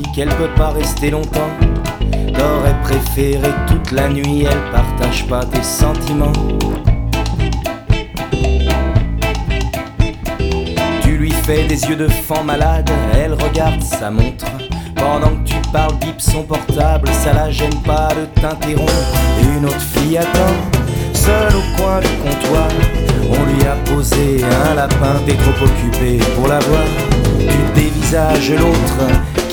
qu'elle peut pas rester longtemps. T'aurais préféré toute la nuit, elle partage pas tes sentiments. Tu lui fais des yeux de fan malade, elle regarde sa montre. Pendant que tu parles, bip son portable, ça la gêne pas de t'interrompre. Une autre fille attend, seule au coin du comptoir. On lui a posé un lapin, t'es trop occupé pour la voir. Tu dévisages l'autre,